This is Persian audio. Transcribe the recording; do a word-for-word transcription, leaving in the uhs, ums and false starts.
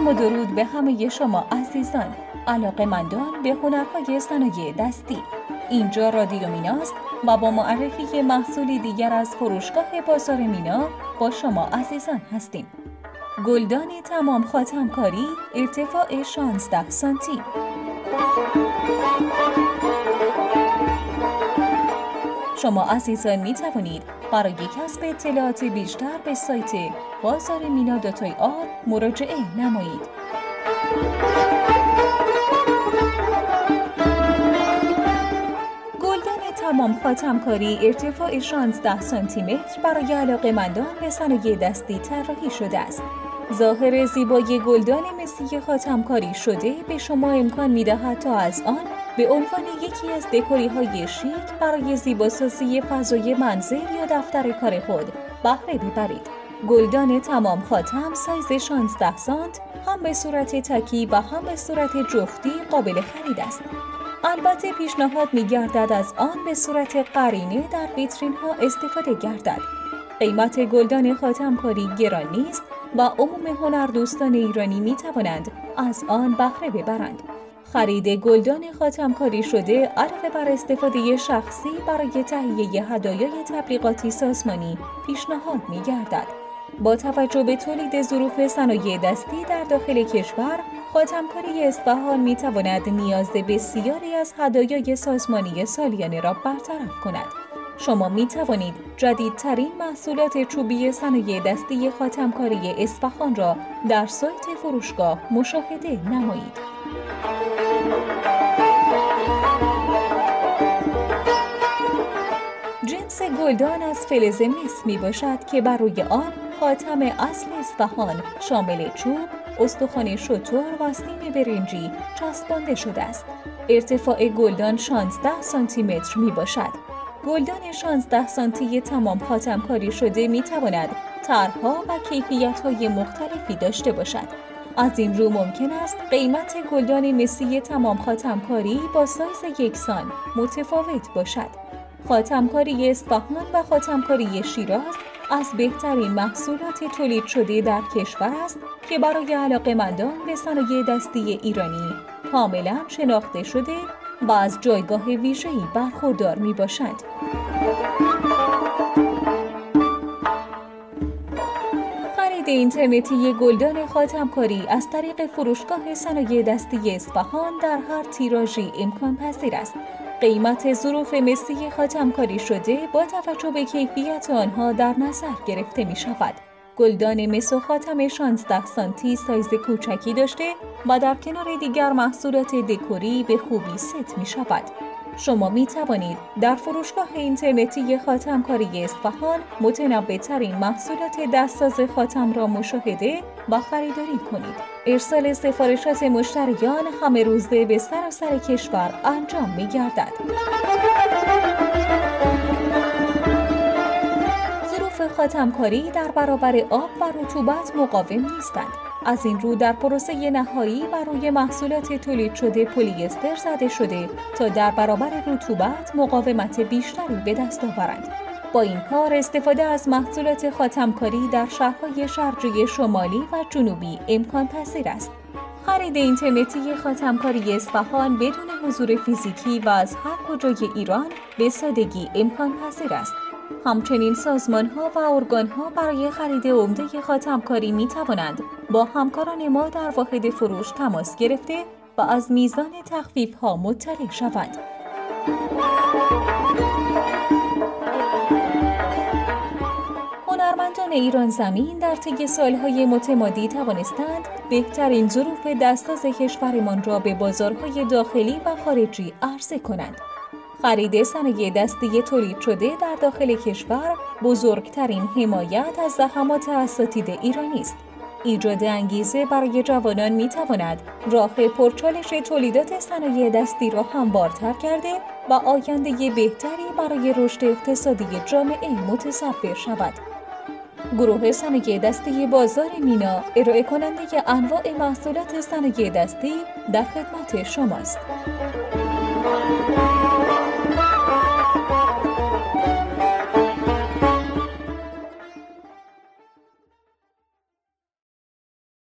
سلام و درود به همه شما عزیزان، علاقه‌مندان به هنرهای صنایع دستی. اینجا رادیو میناست و با معرفی محصولی دیگر از فروشگاه بازار مینا با شما عزیزان هستیم. گلدان تمام خاتمکاری، ارتفاع شانزده سانتی. شما عزیزان می توانید برای کسب اطلاعات بیشتر به سایت بازار مینا دات آی آر مراجعه نمایید. گلدان تمام خاتمکاری، ارتفاع شانزده سانتی متر برای علاقه‌مندان به صنایع دستی طراحی شده است. ظاهر زیبای گلدان مسی خاتمکاری شده به شما امکان می‌دهد تا از آن به عنوان یکی از دکوری‌های شیک برای زیباسازی فضای منزل یا دفتر کار خود بهره ببرید. گلدان تمام خاتم سایز شانزده سانت هم به صورت تکی و هم به صورت جفتی قابل خرید است. البته پیشنهاد می‌گردد از آن به صورت قرینه در ویترین‌ها استفاده گردد. قیمت گلدان خاتمکاری گران نیست و عموم هنردوستان ایرانی می‌توانند از آن بهره ببرند. خرید گلدان خاتمکاری شده علاوه بر استفاده شخصی برای تهیه هدایای تبلیغاتی سازمانی پیشنهاد می‌گردد. با توجه به تولید ظروف صنایع دستی در داخل کشور، خاتمکاری اصفهان می‌تواند نیاز بسیاری از هدایای سازمانی سالیانه را برطرف کند. شما می توانید جدیدترین محصولات چوبی صنایع دستی خاتمکاری اصفهان را در سایت فروشگاه مشاهده نمایید. جنس گلدان از فلز مس می باشد که بر روی آن خاتم اصل اصفهان شامل چوب، استخوان شتر و سیم برنجی چسبانده شده است. ارتفاع گلدان شانزده سانتی متر می باشد. گلدان شانزده سانتی تمام خاتمکاری شده می تواند طرح‌ها و کیفیت‌های مختلفی داشته باشد. از این رو ممکن است قیمت گلدان مسی تمام خاتمکاری با سایز یکسان متفاوت باشد. خاتمکاری اصفهان و خاتمکاری شیراز از بهترین محصولات تولید شده در کشور است که برای علاقه‌مندان به صنایع دستی ایرانی کاملا شناخته شده و از جایگاه ویژه‌ای برخوردار می باشند. خرید اینترنتی گلدان خاتمکاری از طریق فروشگاه صنایع دستی اصفهان در هر تیراژی امکان پذیر است. قیمت ظروف مسی خاتمکاری شده با توجه به کیفیت آنها در نظر گرفته می شود. گلدان مس و خاتم شانزده سانتی سایز کوچکی داشته و در کنار دیگر محصولات دکوری به خوبی ست می شود. شما می توانید در فروشگاه اینترنتی خاتمکاری اصفهان متنوع ترین محصولات دستساز خاتم را مشاهده و خریداری کنید. ارسال سفارشات مشتریان همه روزه به سراسر کشور انجام می گردد. خاتمکاری در برابر آب و رطوبت مقاوم نیستند. از این رو در پروسه نهایی بر روی محصولات تولید شده پلی استر زده شده تا در برابر رطوبت مقاومت بیشتری به دست آورند. با این کار استفاده از محصولات خاتمکاری در شهرهای شرقی شمالی و جنوبی امکان پذیر است. خرید اینترنتی خاتمکاری اصفهان بدون حضور فیزیکی و از هر کجای ایران به سادگی امکان پذیر است. همچنین سازمان‌ها و ارگان‌ها برای خرید عمده خاتمکاری می‌توانند با همکاران ما در واحد فروش تماس گرفته و از میزان تخفیف‌ها مطلع شوند. هنرمندان ایران زمین در طی سال‌های متمادی توانستند بهترین ظروف دستساز کشورمان را به بازارهای داخلی و خارجی عرضه کنند. خرید صنایع دستی تولید شده در داخل کشور بزرگترین حمایت از زحمات اساتید ایرانی است. ایجاد انگیزه برای جوانان می‌تواند راه پرچالش تولیدات صنایع دستی را هموارتر کرده و آینده بهتری برای رشد اقتصادی جامعه متصور شود. گروه صنایع دستی بازار مینا ارائه کننده انواع محصولات صنایع دستی در خدمت شماست.